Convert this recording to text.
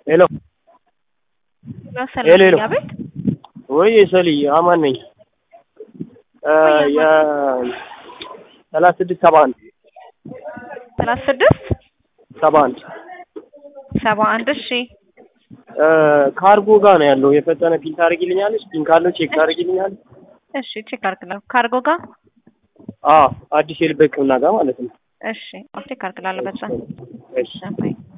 ሄሎ ሄሎ ሄሎ ወይ ሰሊ አማን ነኝ ያ 3671 እሺ ካርጎ ጋር ነው ያለው የፈጠነ ፒን ታርጊልኛለሽ ፒን ካለው ቼክ ታርጊልኛለሽ እሺ ቼክ አርግልኝ ካርጎ ጋር አዲስ የልበቅና ጋር ማለት ነው እሺ ቼክ አርግላለሁ በዛ እሺ